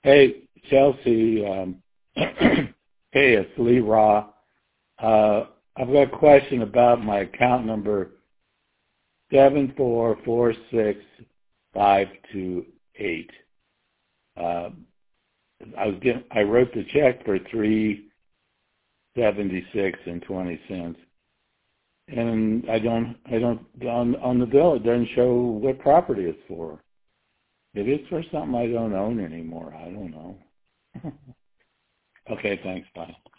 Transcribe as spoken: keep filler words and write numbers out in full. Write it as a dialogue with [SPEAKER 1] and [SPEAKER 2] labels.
[SPEAKER 1] Hey, Chelsea. Um, hey, it's Lee Raw. Uh, I've got a question about my account number seven four four six five two eight. Uh, I was getting, I wrote the check for three seventy six and twenty cents, and I don't I don't on on the bill it doesn't show what property it's for. Maybe it's for something I don't own anymore. I don't know. Okay, thanks. Bye.